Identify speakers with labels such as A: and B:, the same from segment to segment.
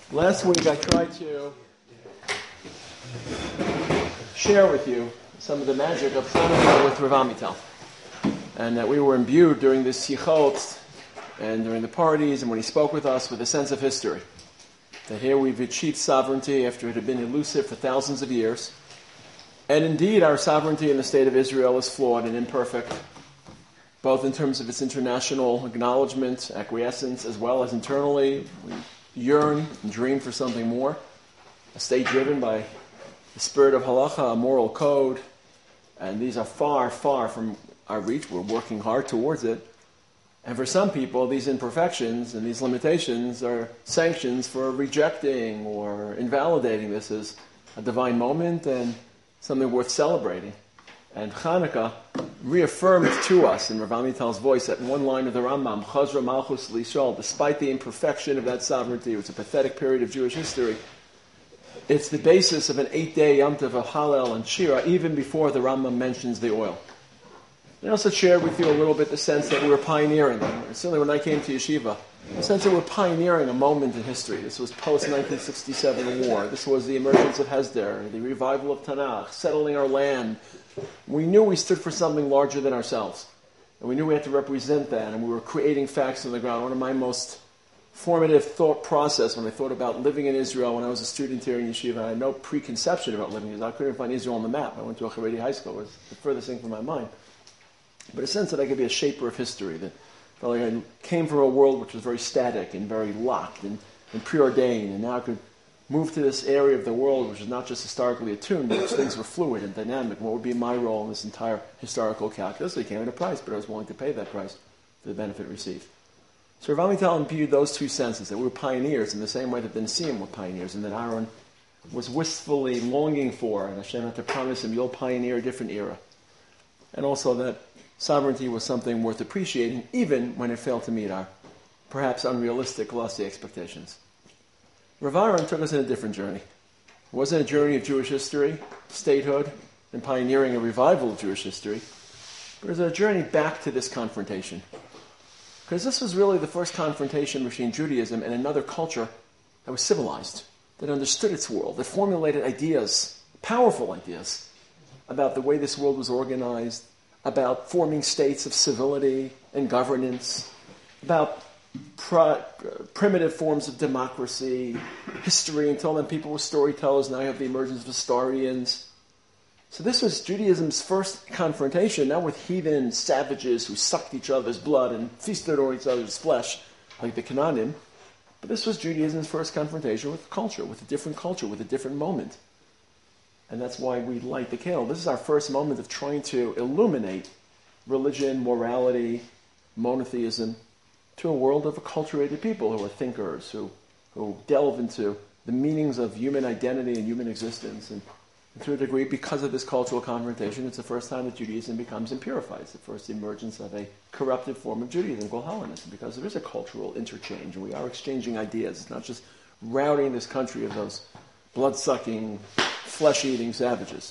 A: Last week I tried to share with you some of the magic of Hanukkah with Rav Amital, and that we were imbued during the Sichot and during the parties and when he spoke with us with a sense of history. That here we've achieved sovereignty after it had been elusive for thousands of years. And indeed our sovereignty in the state of Israel is flawed and imperfect, both in terms of its international acknowledgement, acquiescence, as well as internally. We yearn and dream for something more, a state driven by the spirit of halacha, a moral code, and these are far, far from our reach. We're working hard towards it. And for some people, these imperfections and these limitations are sanctions for rejecting or invalidating this as a divine moment and something worth celebrating. And Hanukkah reaffirmed to us in Rav Amital's voice that one line of the Rambam, Chazra Malchus Lishol, despite the imperfection of that sovereignty, it was a pathetic period of Jewish history. It's the basis of an 8-day Yom Tov of Hallel and Shira, even before the Rambam mentions the oil. I also shared with you a little bit the sense that we were pioneering. Certainly when I came to Yeshiva, the sense that we're pioneering a moment in history. This was post-1967 war. This was the emergence of Hesder, the revival of Tanakh, settling our land. We knew we stood for something larger than ourselves. And we knew we had to represent that, and we were creating facts on the ground. One of my most formative thought process when I thought about living in Israel when I was a student here in Yeshiva, I had no preconception about living in Israel. I couldn't find Israel on the map. I went to a Haredi high school. It was the furthest thing from my mind. But a sense that I could be a shaper of history, that felt like I came from a world which was very static and very locked and preordained, and now I could move to this area of the world which is not just historically attuned, but which things were fluid and dynamic. What would be my role in this entire historical calculus? It came at a price, but I was willing to pay that price for the benefit received. So Rav Amital imbued those two senses, that we were pioneers in the same way that the Nesiim were pioneers, and that Aaron was wistfully longing for, and Hashem had to promise him, you'll pioneer a different era. And also that sovereignty was something worth appreciating, even when it failed to meet our perhaps unrealistic, lofty expectations. Rav Aaron took us in a different journey. It wasn't a journey of Jewish history, statehood, and pioneering a revival of Jewish history, but it was a journey back to this confrontation. Because this was really the first confrontation between Judaism and another culture that was civilized, that understood its world, that formulated ideas, powerful ideas, about the way this world was organized, about forming states of civility and governance, about primitive forms of democracy, history. Until then, people were storytellers. Now you have the emergence of historians. So this was Judaism's first confrontation, not with heathen savages who sucked each other's blood and feasted on each other's flesh, like the Canaanim, but this was Judaism's first confrontation with culture, with a different moment. And that's why we light the candle. This is our first moment of trying to illuminate religion, morality, monotheism, to a world of acculturated people who are thinkers, who delve into the meanings of human identity and human existence. And to a degree, because of this cultural confrontation, it's the first time that Judaism becomes impurified. It's the first emergence of a corrupted form of Judaism called Hellenism, because there is a cultural interchange, and we are exchanging ideas. It's not just routing this country of those blood-sucking, flesh-eating savages.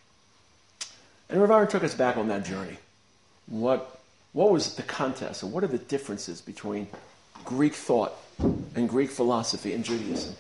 A: And Rav Aaron took us back on that journey. What was the contest, and what are the differences between Greek thought and Greek philosophy in Judaism?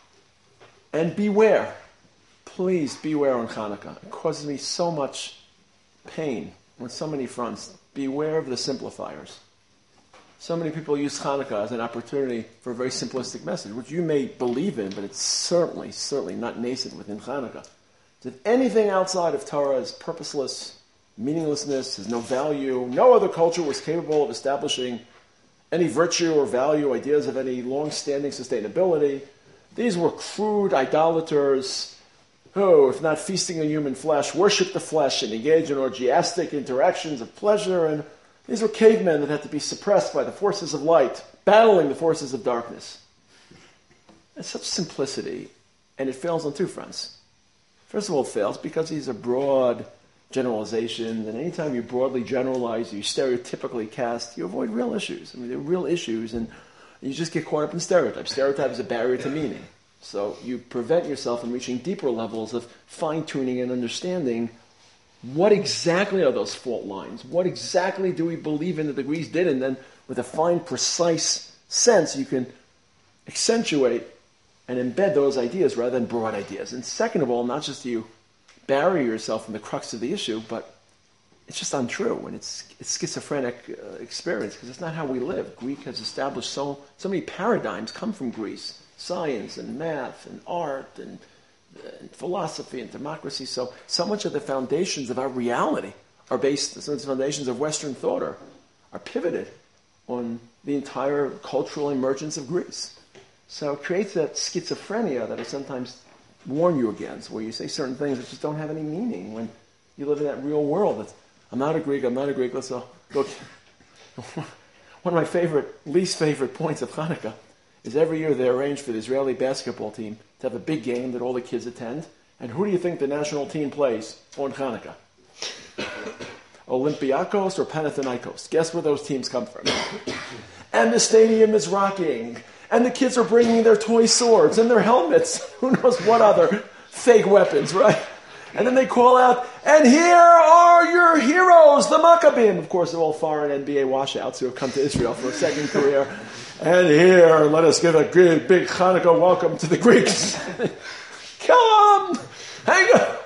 A: And beware. Please beware on Hanukkah. It causes me so much pain on so many fronts. Beware of the simplifiers. So many people use Hanukkah as an opportunity for a very simplistic message, which you may believe in, but it's certainly not nascent within Hanukkah. That anything outside of Torah is purposeless, meaninglessness, has no value. No other culture was capable of establishing any virtue or value, ideas of any long-standing sustainability. These were crude idolaters who, if not feasting on human flesh, worship the flesh and engage in orgiastic interactions of pleasure. And these were cavemen that had to be suppressed by the forces of light, battling the forces of darkness. It's such simplicity, and it fails on two fronts. First of all, it fails because these are broad generalizations, and anytime you broadly generalize, you stereotypically cast, you avoid real issues. I mean, they're real issues, and you just get caught up in stereotypes. Stereotype is a barrier to meaning. So you prevent yourself from reaching deeper levels of fine-tuning and understanding what exactly are those fault lines? What exactly do we believe in that the Greeks did? And then with a fine, precise sense, you can accentuate and embed those ideas rather than broad ideas. And second of all, not just do you bury yourself in the crux of the issue, but it's just untrue, and it's schizophrenic experience, because it's not how we live. Greek has established so many paradigms come from Greece: science and math and art and philosophy and democracy. So much of the foundations of our reality are based, some of the foundations of Western thought are pivoted on the entire cultural emergence of Greece. So it creates that schizophrenia that I sometimes warn you against, where you say certain things that just don't have any meaning when you live in that real world. I'm not a Greek, let's go. One of my least favorite points of Hanukkah is every year they arrange for the Israeli basketball team to have a big game that all the kids attend. And who do you think the national team plays on Hanukkah? Olympiacos or Panathinaikos? Guess where those teams come from. And the stadium is rocking. And the kids are bringing their toy swords and their helmets. Who knows what other fake weapons, right? And then they call out, and here are your heroes, the Maccabim. Of course, they're all foreign NBA washouts who have come to Israel for a second career. And here, let us give a good, big Hanukkah welcome to the Greeks. Come! Hang on!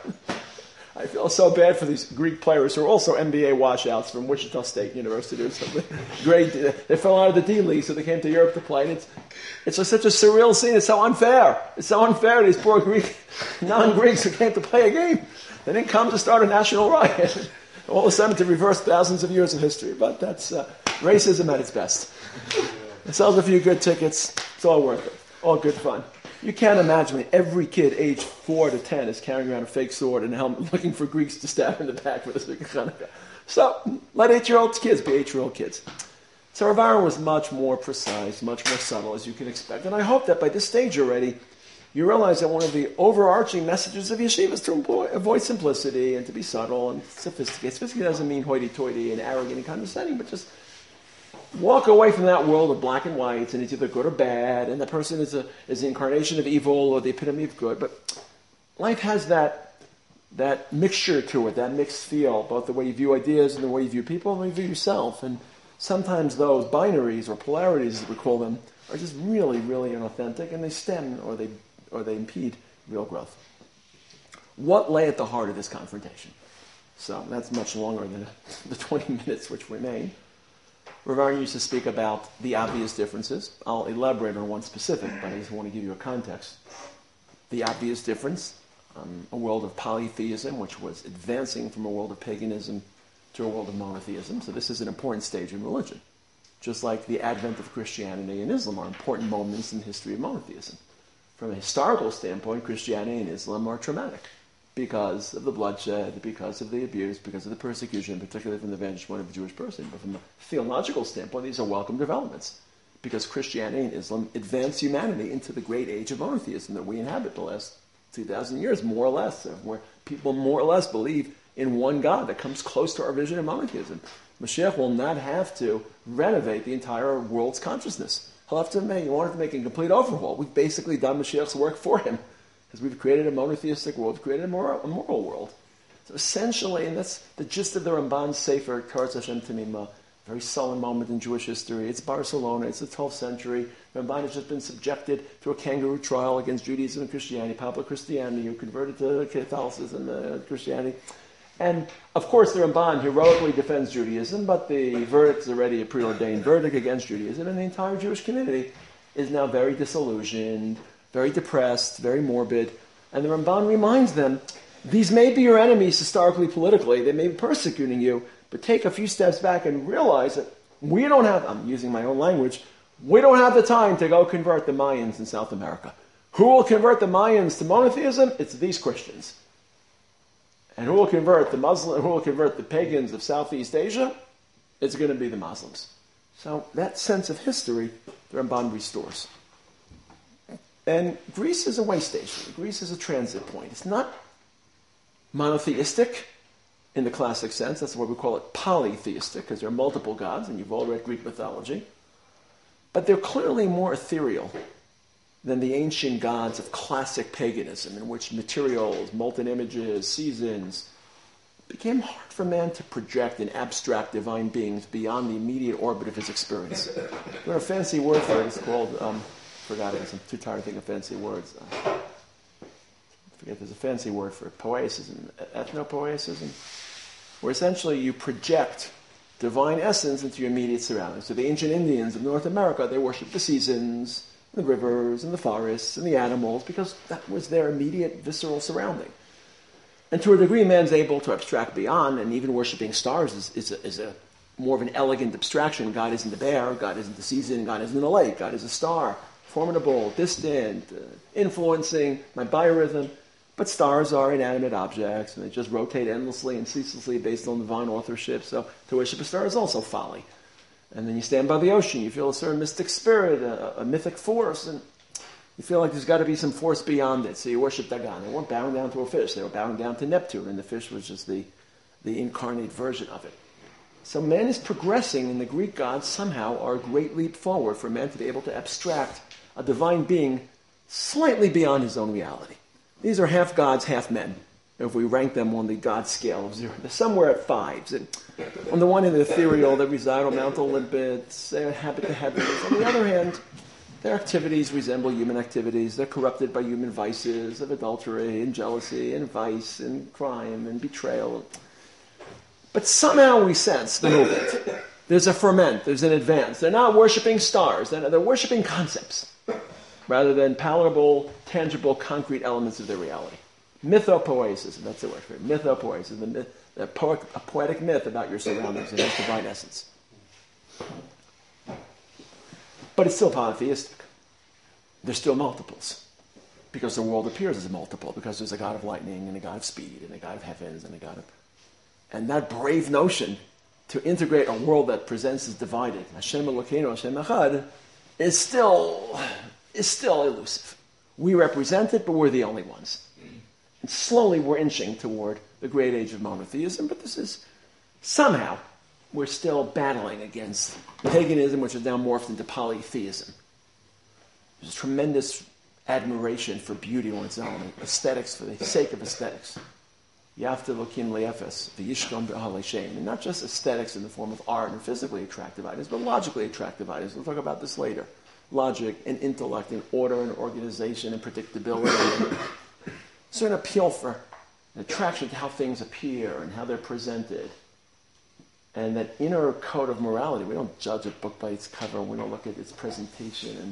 A: I feel so bad for these Greek players who are also NBA washouts from Wichita State University or something. Great. They fell out of the D League, so they came to Europe to play. And it's just such a surreal scene. It's so unfair. It's so unfair to these poor non-Greeks who came to play a game. They didn't come to start a national riot. All of a sudden to reverse thousands of years of history. But that's racism at its best. It sells a few good tickets. It's all worth it. All good fun. You can't imagine every kid aged 4 to 10 is carrying around a fake sword and a helmet looking for Greeks to stab in the back with a stick of Hanukkah. So let 8-year-old kids be 8-year-old kids. So Rav Aaron was much more precise, much more subtle, as you can expect. And I hope that by this stage already, you realize that one of the overarching messages of yeshiva is to avoid simplicity and to be subtle and sophisticated. Sophisticated doesn't mean hoity-toity and arrogant and condescending, but just walk away from that world of black and whites, and it's either good or bad, and the person is the incarnation of evil or the epitome of good. But life has that mixture to it, that mixed feel, both the way you view ideas and the way you view people and the way you view yourself. And sometimes those binaries or polarities, as we call them, are just really, really inauthentic, and they stem or they impede real growth. What lay at the heart of this confrontation? So that's much longer than the 20 minutes which remain. Rav Aaron used to speak about the obvious differences. I'll elaborate on one specific, but I just want to give you a context. The obvious difference, a world of polytheism, which was advancing from a world of paganism to a world of monotheism. So this is an important stage in religion. Just like the advent of Christianity and Islam are important moments in the history of monotheism. From a historical standpoint, Christianity and Islam are traumatic because of the bloodshed, because of the abuse, because of the persecution, particularly from the vantage point of the Jewish person. But from a theological standpoint, these are welcome developments because Christianity and Islam advance humanity into the great age of monotheism that we inhabit the last 2,000 years, more or less, where people more or less believe in one God that comes close to our vision of monotheism. Mashiach will not have to renovate the entire world's consciousness. He won't have to make a complete overhaul. We've basically done Mashiach's work for him. Because we've created a monotheistic world, we've created a moral world. So essentially, and that's the gist of the Ramban's Sefer, Karetz Hashem Tamima, very solemn moment in Jewish history. It's Barcelona, it's the 12th century. Ramban has just been subjected to a kangaroo trial against Judaism and Christianity, Pablo Christianity, who converted to Catholicism and Christianity. And, of course, the Ramban heroically defends Judaism, but the verdict is already a preordained verdict against Judaism, and the entire Jewish community is now very disillusioned, very depressed, very morbid. And the Ramban reminds them, these may be your enemies historically, politically, they may be persecuting you, but take a few steps back and realize that we don't have, I'm using my own language, we don't have the time to go convert the Mayans in South America. Who will convert the Mayans to monotheism? It's these Christians. And who will convert the pagans of Southeast Asia? It's going to be the Muslims. So that sense of history, the Ramban restores. And Greece is a way station. Greece is a transit point. It's not monotheistic in the classic sense. That's why we call it polytheistic, because there are multiple gods, and you've all read Greek mythology. But they're clearly more ethereal than the ancient gods of classic paganism, in which materials, molten images, seasons, it became hard for man to project in abstract divine beings beyond the immediate orbit of his experience. There's a fancy word for it. It's called forgot it. I'm too tired to think of fancy words. I forget there's a fancy word for it. Poiesis, ethnopoiesis, where essentially you project divine essence into your immediate surroundings. So the ancient Indians of North America, they worshipped the seasons, the rivers, and the forests, and the animals, because that was their immediate visceral surrounding. And to a degree, man's able to abstract beyond, and even worshipping stars is a more of an elegant abstraction. God isn't the bear, God isn't the season, God isn't the lake, God is a star, formidable, distant, influencing my biorhythm. But stars are inanimate objects, and they just rotate endlessly and ceaselessly based on divine authorship. So to worship a star is also folly. And then you stand by the ocean, you feel a certain mystic spirit, a mythic force, and you feel like there's got to be some force beyond it. So you worship Dagon. They weren't bowing down to a fish, they were bowing down to Neptune, and the fish was just the incarnate version of it. So man is progressing, and the Greek gods somehow are a great leap forward for man to be able to abstract a divine being slightly beyond his own reality. These are half gods, half men, if we rank them on the God scale of 0. They're somewhere at 5s. And on the one hand, they're ethereal, they reside on Mount Olympus, they inhabit the heavens. On the other hand, their activities resemble human activities. They're corrupted by human vices of adultery and jealousy and vice and crime and betrayal. But somehow we sense the movement. There's a ferment, there's an advance. They're not worshipping stars, they're worshipping concepts, rather than palatable, tangible, concrete elements of their reality. Mythopoiesis, that's the word for it. Mythopoiesis, a poetic myth about your surroundings and its divine essence. But it's still polytheistic. There's still multiples, because the world appears as a multiple, because there's a god of lightning and a god of speed and a god of heavens and a god of... And that brave notion to integrate a world that presents as divided, Hashem Elokeinu, Hashem Echad, is still elusive. We represent it, but we're the only ones. And slowly we're inching toward the great age of monotheism, but this is, somehow, we're still battling against paganism, which is now morphed into polytheism. There's tremendous admiration for beauty on its own, aesthetics for the sake of aesthetics. Yafta Lokin Le'efes, the Yishkam B'Ahalei Shem. And not just aesthetics in the form of art and physically attractive items, but logically attractive items. We'll talk about this later. Logic and intellect and order and organization and predictability. So an appeal for an attraction to how things appear and how they're presented. And that inner code of morality. We don't judge a book by its cover. We don't look at its presentation. And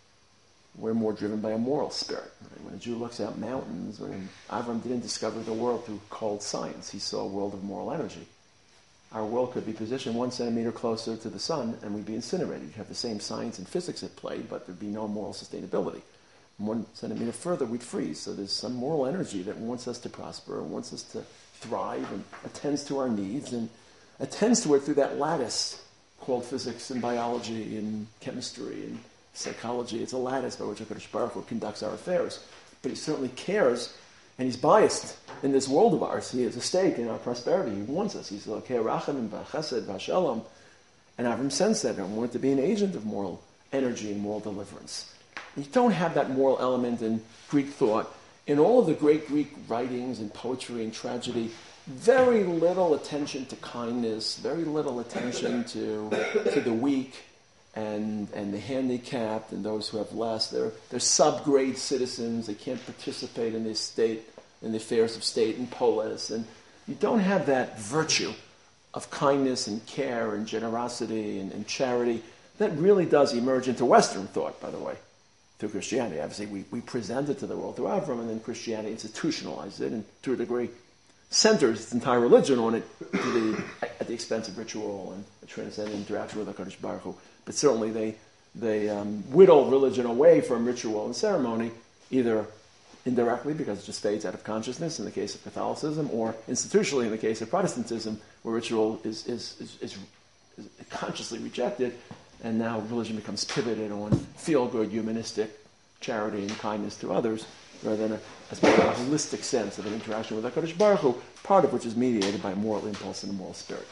A: we're more driven by a moral spirit. Right? When a Jew looks out mountains, when Avram didn't discover the world through cold science, he saw a world of moral energy. Our world could be positioned 1 centimeter closer to the sun, and we'd be incinerated. You'd have the same science and physics at play, but there'd be no moral sustainability. 1 centimeter further, we'd freeze. So there's some moral energy that wants us to prosper, wants us to thrive, and attends to our needs, and attends to it through that lattice called physics and biology and chemistry and psychology. It's a lattice by which HaKadosh Baruch Hu conducts our affairs. But he certainly cares, and he's biased in this world of ours. He has a stake in our prosperity. He wants us. He's like Rachamim v'Chesed v'Shalom. And Avram sensed that and wanted to be an agent of moral energy and moral deliverance. You don't have that moral element in Greek thought. In all of the great Greek writings and poetry and tragedy, very little attention to kindness, very little attention to the weak, and the handicapped and those who have less. They're subgrade citizens. They can't participate in the affairs of state and polis. And you don't have that virtue of kindness and care and generosity and charity that really does emerge into Western thought, by the way, through Christianity. Obviously, we present it to the world through Avram, and then Christianity institutionalized it, and to a degree centers its entire religion on it at the expense of ritual and a transcendent interaction with HaKadosh Baruch Hu. But certainly they whittle religion away from ritual and ceremony, either indirectly because it just fades out of consciousness in the case of Catholicism, or institutionally in the case of Protestantism, where ritual is consciously rejected, and now religion becomes pivoted on feel-good, humanistic charity and kindness to others, rather than a holistic sense of an interaction with HaKadosh Baruch Hu, part of which is mediated by a moral impulse and a moral spirit.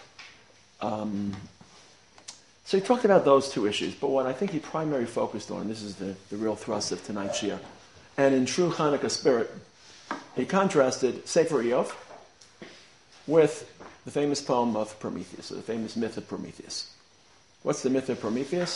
A: So he talked about those two issues, but what I think he primarily focused on, and this is the real thrust of tonight's year, and in true Hanukkah spirit, he contrasted Sefer Eov with the famous poem of Prometheus, or the famous myth of Prometheus. What's the myth of Prometheus?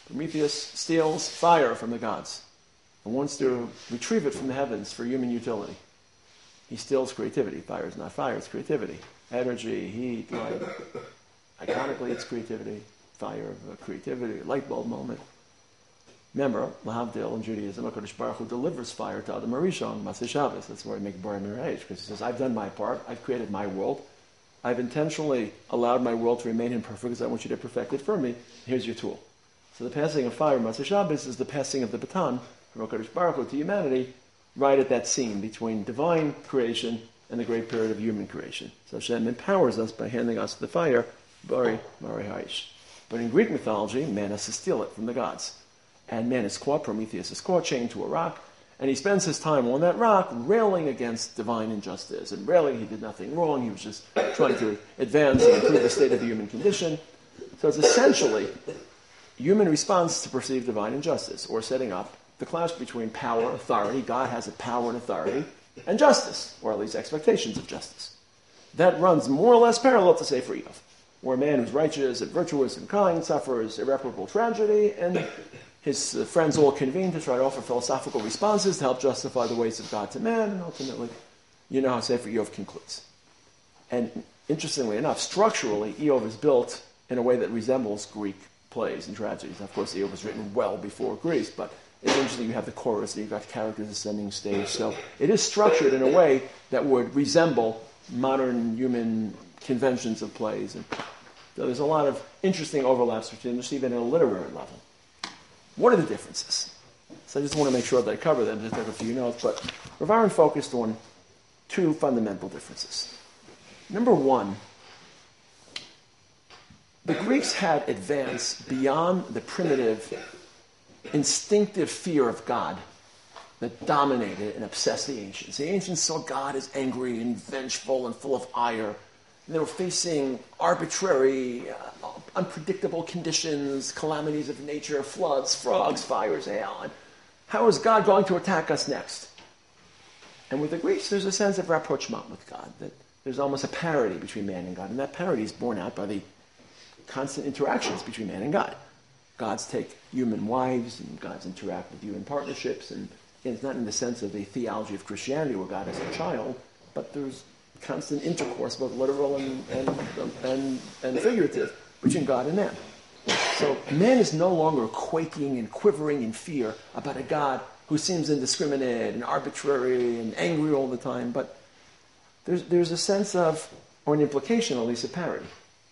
A: Prometheus steals fire from the gods and wants to retrieve it from the heavens for human utility. He steals creativity. Fire is not fire, it's creativity. Energy, heat, light. Iconically, it's creativity. Fire of creativity, light bulb moment. Remember, Lahavdil in Judaism, HaKadosh Baruch Hu delivers fire to Adam HaRishon, Matzah Shabbos. That's why we make Bar Miraj, because he says, I've done my part, I've created my world, I've intentionally allowed my world to remain imperfect because I want you to perfect it for me. Here's your tool. So the passing of fire, Matzah Shabbos, is the passing of the baton from HaKadosh Baruch Hu to humanity, right at that seam between divine creation and the great period of human creation. So Hashem empowers us by handing us the fire, Bari Mari Haish. But in Greek mythology, man has to steal it from the gods. And man is caught, Prometheus is caught, chained to a rock, and he spends his time on that rock railing against divine injustice. And railing, he did nothing wrong, he was just trying to advance and improve the state of the human condition. So it's essentially human response to perceived divine injustice, or setting up the clash between power, authority, God has a power and authority, and justice, or at least expectations of justice. That runs more or less parallel to Sefer Eov, where a man who's righteous and virtuous and kind suffers irreparable tragedy, and his friends all convene to try to offer philosophical responses to help justify the ways of God to man, and ultimately, you know how Sefer Eov concludes. And interestingly enough, structurally, Eov is built in a way that resembles Greek plays and tragedies. Of course, Eov was written well before Greece, but it's interesting you have the chorus and you've got characters ascending stage. So it is structured in a way that would resemble modern human conventions of plays. And so there's a lot of interesting overlaps between them, even at a literary level. What are the differences? So I just want to make sure that I cover them, just take a few notes. But Rav Aaron focused on two fundamental differences. Number one, the Greeks had advanced beyond the primitive, instinctive fear of God that dominated and obsessed the ancients. The ancients saw God as angry and vengeful and full of ire. And they were facing arbitrary, unpredictable conditions, calamities of nature, floods, frogs, fires, hail. And how is God going to attack us next? And with the Greeks, there's a sense of rapprochement with God, that there's almost a parity between man and God. And that parity is borne out by the constant interactions between man and God. Gods take human wives, and gods interact with human partnerships. And it's not in the sense of the theology of Christianity where God is a child, but there's constant intercourse, both literal and figurative, between God and man. So man is no longer quaking and quivering in fear about a God who seems indiscriminate and arbitrary and angry all the time, but there's a sense of, or an implication at least, of parity.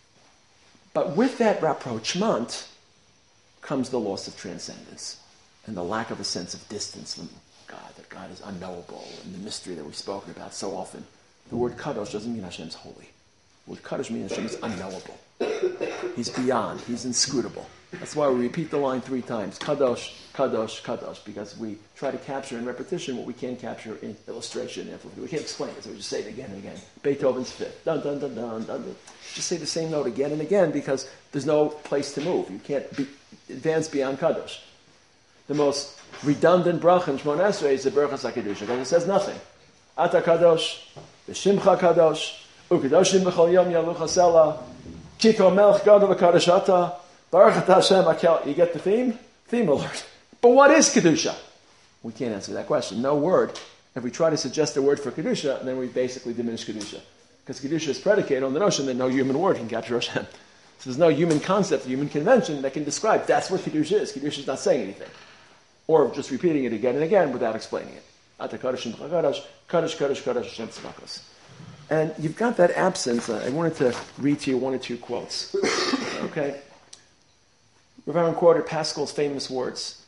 A: But with that rapprochement comes the loss of transcendence and the lack of a sense of distance from God, that God is unknowable, and the mystery that we've spoken about so often. The word kadosh doesn't mean Hashem's holy. The word kadosh means Hashem is unknowable. He's beyond. He's inscrutable. That's why we repeat the line 3 times. Kadosh, kadosh, kadosh. Because we try to capture in repetition what we can't capture in illustration. We can't explain it, so we just say it again and again. Beethoven's Fifth. Dun, dun, dun, dun, dun. Just say the same note again and again because there's no place to move. You can't advance beyond kadosh. The most redundant bracha in Shemona Esrei is the Berachas HaKedusha, because it says nothing. Ata kadosh, v'shimcha kadosh, u'kadoshim b'chol yom yalucha sela, kiko melch gadol v'kadoshata, baruch atah Hashem akel. You get the theme? Theme alert. But what is Kedusha? We can't answer that question. No word. If we try to suggest a word for Kedusha, then we basically diminish Kedusha. Because Kedusha is predicated on the notion that no human word can capture Hashem. So there's no human concept, human convention that can describe that's what Kedusha is. Kedusha is not saying anything. Or just repeating it again and again without explaining it. Ata kadosh imcha kadosh, kadosh, kadosh, kadosh, Hashem tzedakos. And you've got that absence. I wanted to read to you 1 or 2 quotes. Okay? Rav Aaron quoted Pascal's famous words.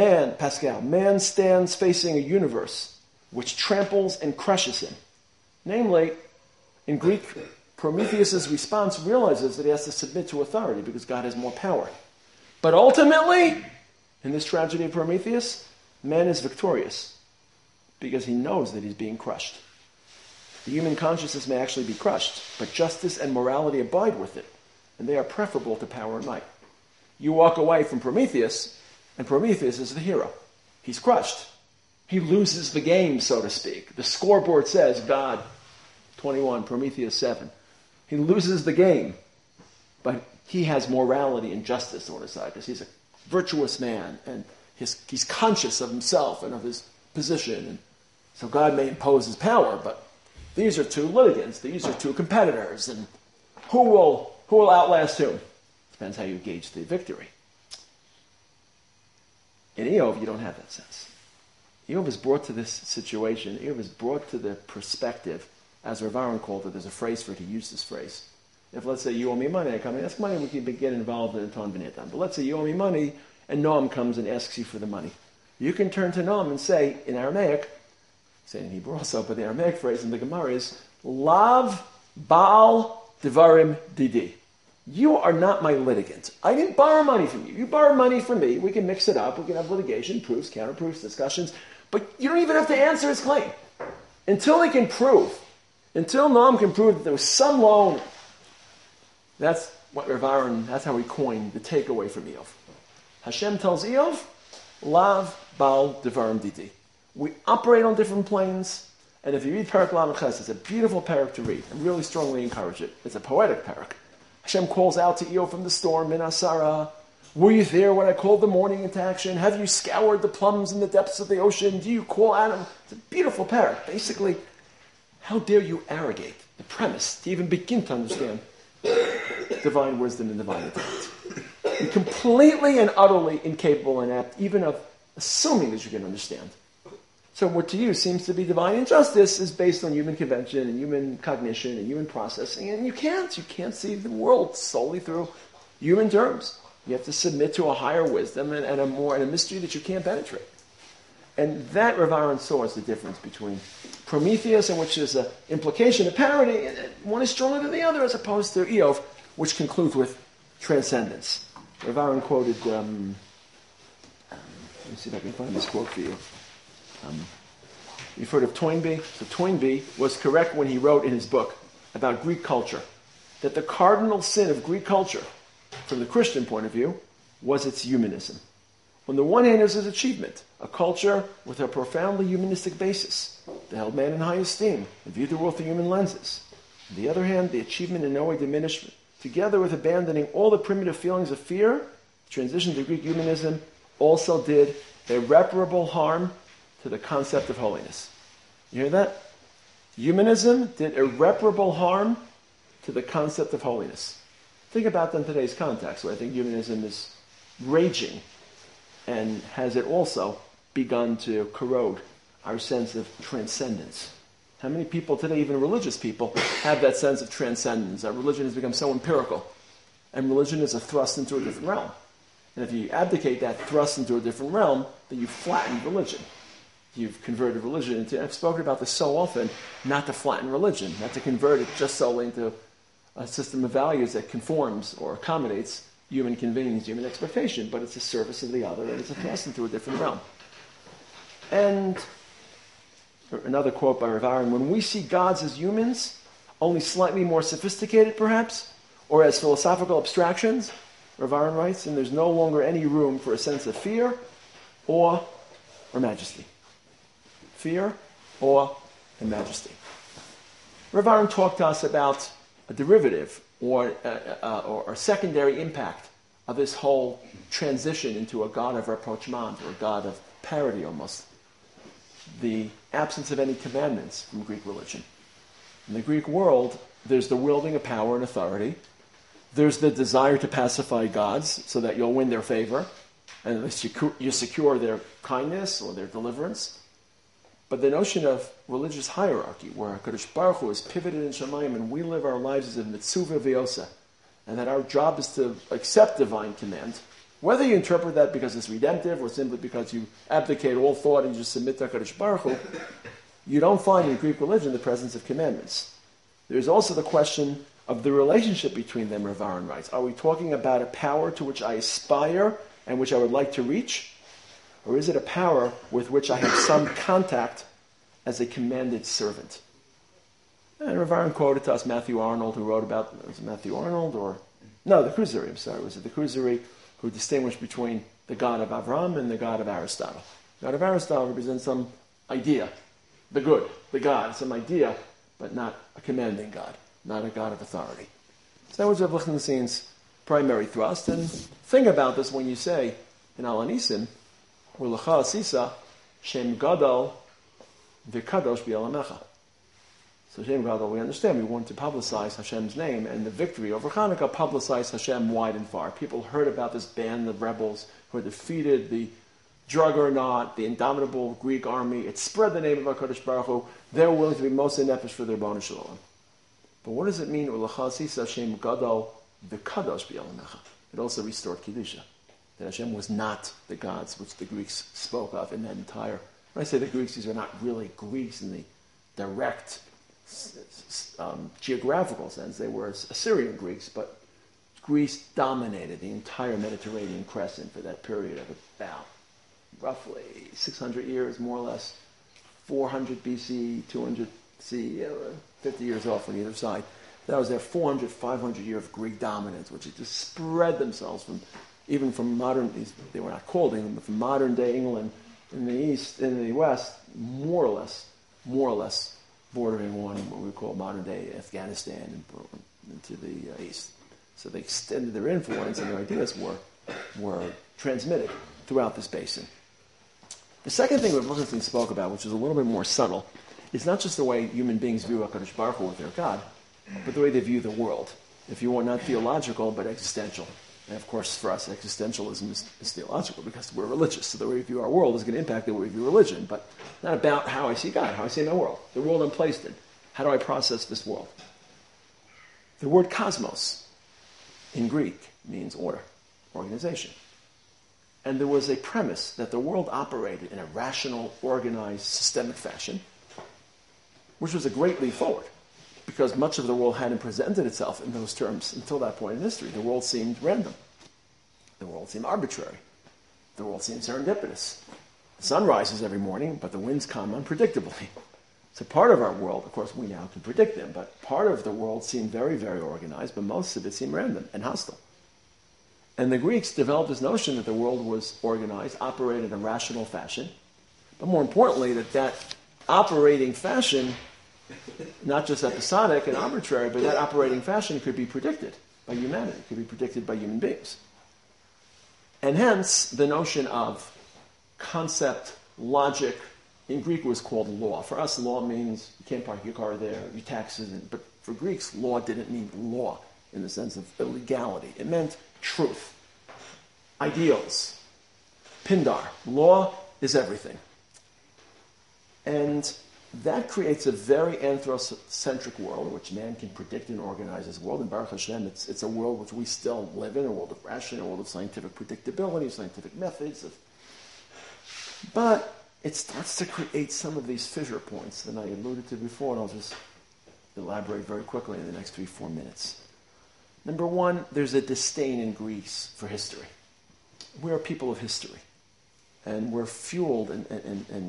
A: Man stands facing a universe which tramples and crushes him. Namely, in Greek, Prometheus' response realizes that he has to submit to authority because God has more power. But ultimately, in this tragedy of Prometheus, man is victorious because he knows that he's being crushed. The human consciousness may actually be crushed, but justice and morality abide with it, and they are preferable to power and might. You walk away from Prometheus, and Prometheus is the hero. He's crushed. He loses the game, so to speak. The scoreboard says God 21, Prometheus 7. He loses the game, but he has morality and justice on his side because he's a virtuous man, and he's conscious of himself and of his position, and so God may impose his power, but these are two litigants, these are two competitors, and who will outlast whom? Depends how you gauge the victory. In Eov, you don't have that sense. Eov is brought to this situation, Eov is brought to the perspective, as Rav Aaron called it, there's a phrase for it, he used this phrase. If, let's say, you owe me money, I come and ask money, we can get involved in a ton of But let's say you owe me money, and Noam comes and asks you for the money. You can turn to Noam and say, in Aramaic, say in Hebrew also, but the Aramaic phrase in the Gemara is, Lav Baal Devarim Didi. You are not my litigant. I didn't borrow money from you. You borrowed money from me. We can mix it up. We can have litigation, proofs, counterproofs, discussions. But you don't even have to answer his claim. Until Noam can prove that there was some loan. That's what Rav Aaron, that's how he coined the takeaway from Eov. Hashem tells Eov, Lav Baal Devarim Didi. We operate on different planes. And if you read Parak Lamed Ches, it's a beautiful parak to read. I really strongly encourage it. It's a poetic parak. Hashem calls out to Eov from the storm, Min Asara. Were you there when I called the morning into action? Have you scoured the plums in the depths of the ocean? Do you call Adam? It's a beautiful parak. Basically, how dare you arrogate the premise to even begin to understand divine wisdom and divine intellect? You're completely and utterly incapable and inapt even of assuming that you can understand. So what to you seems to be divine injustice is based on human convention and human cognition and human processing, and you can't see the world solely through human terms. You have to submit to a higher wisdom and a mystery that you can't penetrate. And that Rav Aaron saw as the difference between Prometheus, in which there's an implication of parity, and one is stronger than the other, as opposed to Eov, which concludes with transcendence. Rav Aaron quoted, let me see if I can find this quote for you. You've heard of Toynbee? So Toynbee was correct when he wrote in his book about Greek culture that the cardinal sin of Greek culture, from the Christian point of view, was its humanism. On the one hand, it was its achievement, a culture with a profoundly humanistic basis that held man in high esteem and viewed the world through human lenses. On the other hand, the achievement in no way diminished, together with abandoning all the primitive feelings of fear, the transition to Greek humanism also did irreparable harm to the concept of holiness. You hear that? Humanism did irreparable harm to the concept of holiness. Think about that in today's context, where I think humanism is raging and has it also begun to corrode our sense of transcendence. How many people today, even religious people, have that sense of transcendence? That religion has become so empirical, and religion is a thrust into a different realm. And if you abdicate that thrust into a different realm, then you flatten religion. You've converted religion into, I've spoken about this so often, not to flatten religion, not to convert it just solely into a system of values that conforms or accommodates human convenience, human expectation, but it's a service of the other, and it's a thrust into a different realm. And another quote by Rav Aaron, when we see gods as humans, only slightly more sophisticated perhaps, or as philosophical abstractions, Rav Aaron writes, and there's no longer any room for a sense of fear, awe, or majesty. Fear, awe, and majesty. Rav Aaron talked to us about a derivative or a secondary impact of this whole transition into a god of rapprochement, or a god of parity almost. The absence of any commandments from Greek religion. In the Greek world, there's the wielding of power and authority. There's the desire to pacify gods so that you'll win their favor and you secure their kindness or their deliverance. But the notion of religious hierarchy, where HaKadosh Baruch Hu is pivoted in Shamayim and we live our lives as a mitzvah v'yosa, and that our job is to accept divine command, whether you interpret that because it's redemptive or simply because you abdicate all thought and just submit to HaKadosh Baruch Hu, you don't find in Greek religion the presence of commandments. There's also the question of the relationship between them, Rav Aaron writes. Are we talking about a power to which I aspire and which I would like to reach? Or is it a power with which I have some contact as a commanded servant? And Rav Aaron quoted to us Matthew Arnold, who wrote about, was it Matthew Arnold or? No, the Kuzari, I'm sorry. Was it the Kuzari who distinguished between the God of Avram and the God of Aristotle? The God of Aristotle represents some idea, the good, the God, some idea, but not a commanding God, not a God of authority. So that was Rav Lichtenstein's primary thrust. And think about this when you say, in Alanisim, where L'cha Asisa, Shem Gadol, V'kadosh B'Elamecha. So Shem Gadol, we understand, we want to publicize Hashem's name, and the victory over Hanukkah publicized Hashem wide and far. People heard about this band of rebels who had defeated the juggernaut, the indomitable Greek army. It spread the name of HaKadosh Baruch Hu. They were willing to be most nefesh for their Rebbeinu Shalom. But what does it mean? Shem Gadol v'kadosh b'Elamecha. It also restored Kedusha. That Hashem was not the gods which the Greeks spoke of in that entire... When I say the Greeks, these are not really Greeks in the direct geographical sense. They were Assyrian Greeks, but Greece dominated the entire Mediterranean crescent for that period of about roughly 600 years, more or less, 400 BC, 200 C, 50 years off on either side. That was their 400, 500 year of Greek dominance, which had just spread themselves from modern, they were not called England, but from modern day England in the east, in the west, more or less bordering on what we call modern day Afghanistan and to the east. So they extended their influence, and their ideas were transmitted throughout this basin. The second thing that Wilkinson spoke about, which is a little bit more subtle, is not just the way human beings view HaKadosh Baruch Hu with their God, but the way they view the world. If you want, not theological, but existential. And of course, for us, existentialism is theological because we're religious. So the way we view our world is going to impact the way we view religion, but not about how I see God, how I see my world, the world I'm placed in. How do I process this world? The word cosmos in Greek means order, organization. And there was a premise that the world operated in a rational, organized, systemic fashion, which was a great leap forward, because much of the world hadn't presented itself in those terms until that point in history. The world seemed random. The world seemed arbitrary. The world seemed serendipitous. The sun rises every morning, but the winds come unpredictably. So part of our world, of course, we now can predict them, but part of the world seemed very, very organized, but most of it seemed random and hostile. And the Greeks developed this notion that the world was organized, operated in a rational fashion, but more importantly, that operating fashion, not just episodic and arbitrary, but that operating fashion could be predicted by humanity, could be predicted by human beings. And hence, the notion of concept, logic, in Greek was called law. For us, law means you can't park your car there, your taxes, but for Greeks, law didn't mean law in the sense of illegality. It meant truth, ideals, pindar. Law is everything. And that creates a very anthrocentric world in which man can predict and organize his world. And Baruch Hashem, it's a world which we still live in, a world of ration, a world of scientific predictability, scientific methods. But it starts to create some of these fissure points that I alluded to before, and I'll just elaborate very quickly in the next 3-4 minutes. Number one, there's a disdain in Greece for history. We're a people of history, and we're fueled and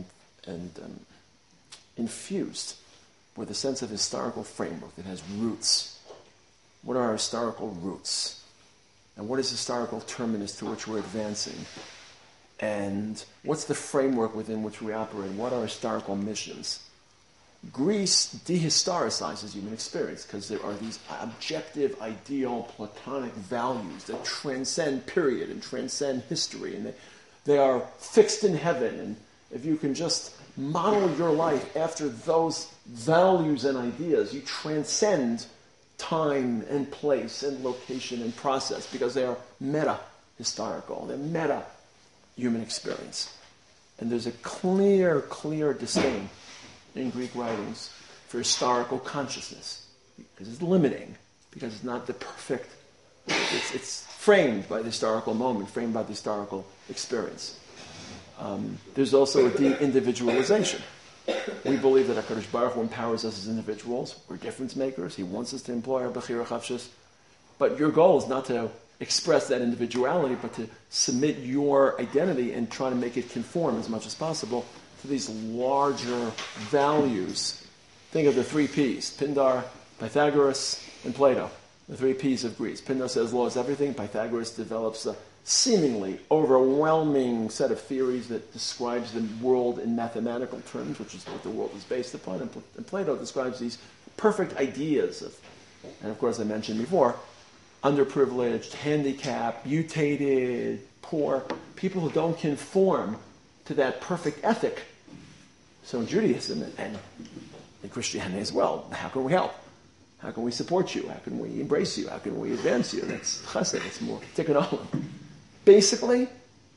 A: infused with a sense of historical framework that has roots. What are our historical roots? And what is historical terminus to which we're advancing? And what's the framework within which we operate? What are historical missions? Greece dehistoricizes human experience because there are these objective, ideal, platonic values that transcend period and transcend history, and they are fixed in heaven. And if you can just model your life after those values and ideas, you transcend time and place and location and process because they are meta-historical. They're meta-human experience. And there's a clear disdain in Greek writings for historical consciousness because it's limiting, because it's not the perfect, it's framed by the historical moment, framed by the historical experience. There's also a de-individualization. We believe that HaKadosh Baruch Hu empowers us as individuals. We're difference makers. He wants us to employ our Bechira Chavshus. But your goal is not to express that individuality, but to submit your identity and try to make it conform as much as possible to these larger values. Think of the 3 Ps, Pindar, Pythagoras, and Plato, the 3 Ps of Greece. Pindar says law is everything. Pythagoras develops a seemingly overwhelming set of theories that describes the world in mathematical terms, which is what the world is based upon. And Plato describes these perfect ideas of, and of course I mentioned before, underprivileged, handicapped, mutated, poor. people who don't conform to that perfect ethic. So in Judaism and in Christianity as well, how can we help? How can we support you? How can we embrace you? How can we advance you? That's chesed, it's more tikkun olam. Basically,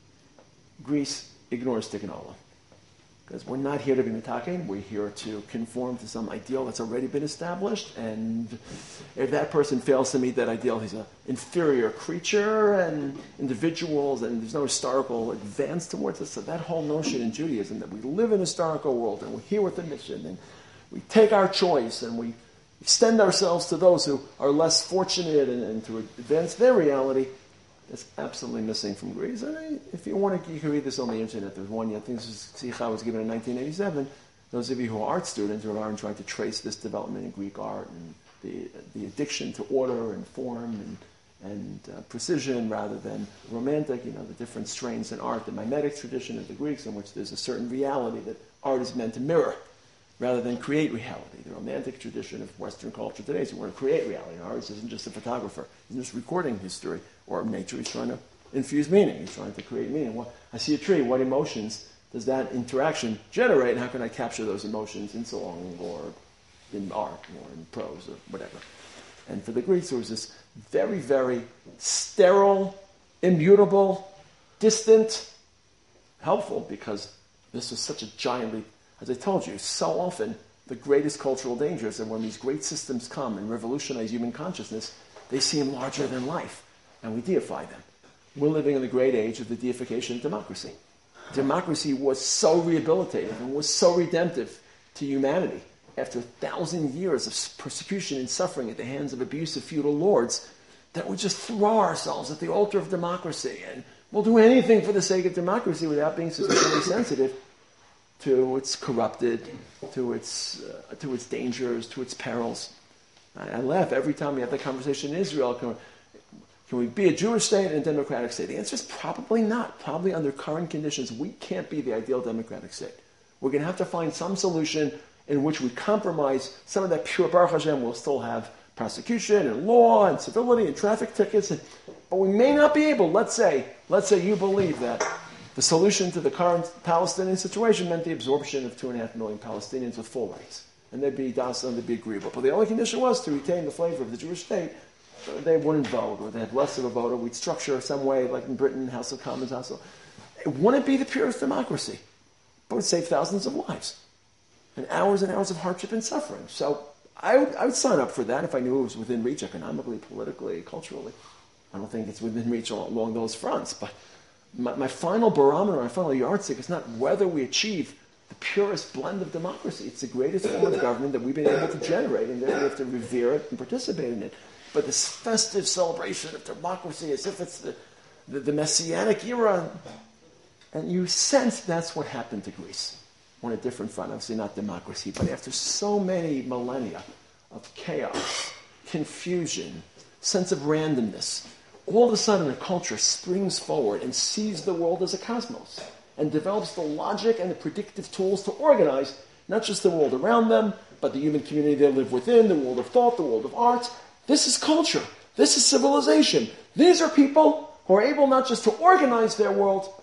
A: Greece ignores tikkun olam. Because we're not here to be mitaken, we're here to conform to some ideal that's already been established, and if that person fails to meet that ideal, he's an inferior creature and individuals, and there's no historical advance towards us. So that whole notion in Judaism that we live in a historical world, and we're here with a mission, and we take our choice, and we extend ourselves to those who are less fortunate and to advance their reality, that's absolutely missing from Greece. And if you want to, you can read this on the internet. There's one, I think this was given in 1987. Those of you who are art students or are trying to trace this development in Greek art and the addiction to order and form and precision rather than romantic, the different strains in art, the mimetic tradition of the Greeks in which there's a certain reality that art is meant to mirror rather than create reality. The romantic tradition of Western culture today is you want to create reality. An artist isn't just a photographer. He's just recording history or nature. He's trying to infuse meaning. He's trying to create meaning. Well, I see a tree. What emotions does that interaction generate? And how can I capture those emotions in song or in art or in prose or whatever? And for the Greeks, there was this very, very sterile, immutable, distant, helpful because this was such a giant leap. As I told you, so often the greatest cultural dangers are when these great systems come and revolutionize human consciousness, they seem larger than life, and we deify them. We're living in the great age of the deification of democracy. Democracy was so rehabilitative and was so redemptive to humanity after 1,000 years of persecution and suffering at the hands of abusive feudal lords that we just throw ourselves at the altar of democracy and we'll do anything for the sake of democracy without being sufficiently sensitive to its corrupted, to its dangers, to its perils. I laugh every time we have that conversation in Israel. Can we be a Jewish state and a democratic state? The answer is probably not. Probably under current conditions, we can't be the ideal democratic state. We're going to have to find some solution in which we compromise some of that pure Baruch Hashem. We'll still have prosecution and law and civility and traffic tickets, but we may not be able. Let's say you believe that the solution to the current Palestinian situation meant the absorption of 2.5 million Palestinians with full rights. And they'd be docile and they'd be agreeable. But the only condition was to retain the flavor of the Jewish state. They wouldn't vote, or they had less of a vote, or we'd structure some way, like in Britain, House of Commons, It wouldn't be the purest democracy, but it would save thousands of lives. And hours of hardship and suffering. So I would sign up for that if I knew it was within reach economically, politically, culturally. I don't think it's within reach along those fronts, but my final barometer, my final yardstick is not whether we achieve the purest blend of democracy. It's the greatest form of government that we've been able to generate, and then we have to revere it and participate in it. But this festive celebration of democracy as if it's the messianic era, and you sense that's what happened to Greece on a different front. Obviously not democracy, but after so many millennia of chaos, confusion, sense of randomness, all of a sudden a culture springs forward and sees the world as a cosmos and develops the logic and the predictive tools to organize not just the world around them, but the human community they live within, the world of thought, the world of art. This is culture. This is civilization. These are people who are able not just to organize their world,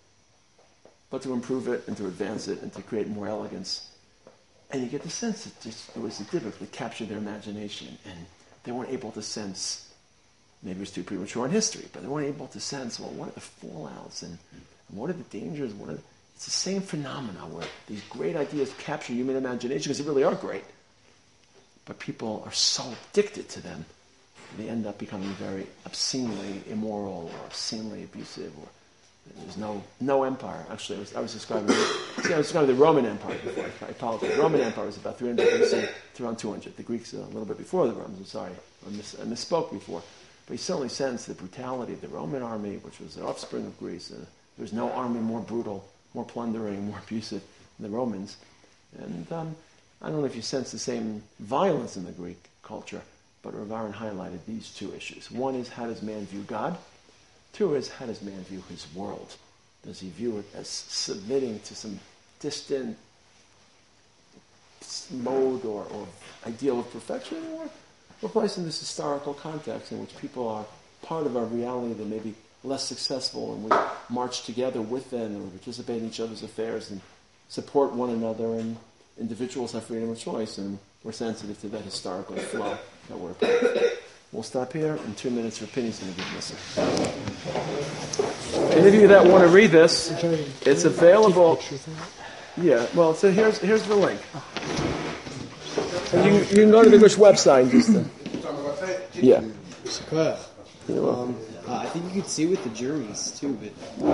A: but to improve it and to advance it and to create more elegance. And you get the sense that it was difficult to capture their imagination, and they weren't able to sense. Maybe it's too premature in history, but they weren't able to sense, well, what are the fallouts and what are the dangers? It's the same phenomena where these great ideas capture human imagination because they really are great. But people are so addicted to them, they end up becoming very obscenely immoral or obscenely abusive. Or there's no empire. Actually, I was describing the Roman Empire before. I apologize. The Roman Empire was about 300 BC to around 200. The Greeks a little bit before the Romans. I'm sorry, I misspoke before. But you certainly sense the brutality of the Roman army, which was the offspring of Greece. There was no army more brutal, more plundering, more abusive than the Romans. And I don't know if you sense the same violence in the Greek culture, but Rav Aaron highlighted these two issues. One is, how does man view God? Two is, how does man view his world? Does he view it as submitting to some distant mode or ideal of perfection, or we're placed in this historical context in which people are part of our reality that maybe less successful, and we march together with them, and we participate in each other's affairs and support one another, and individuals have freedom of choice, and we're sensitive to that historical flow that we're part of. We'll stop here in 2 minutes for Penny's going to give this. Any of you that want to read this, it's available. Yeah, well, so here's the link. You can go to the Gush website. Just yeah.
B: Super. I think you could see with the juries too, but